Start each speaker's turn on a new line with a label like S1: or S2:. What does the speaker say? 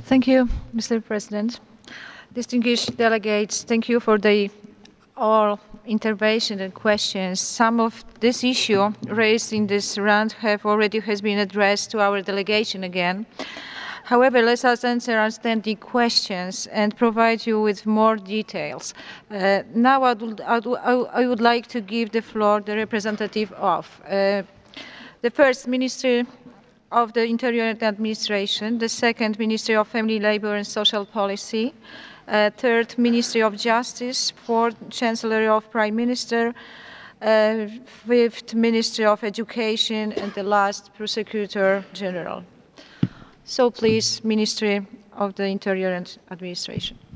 S1: Thank you, Mr. President. Distinguished delegates, thank you for the all intervention and questions. Some of this issue raised in this round has been addressed to our delegation again. However, let us answer outstanding questions and provide you with more details. Now I would like to give the floor to the representative of the first Ministry of the Interior and Administration, the second Ministry of Family, Labour and Social Policy, third Ministry of Justice, fourth Chancellery of Prime Minister, fifth Ministry of Education, and the last Prosecutor General. So please, Ministry of the Interior and Administration.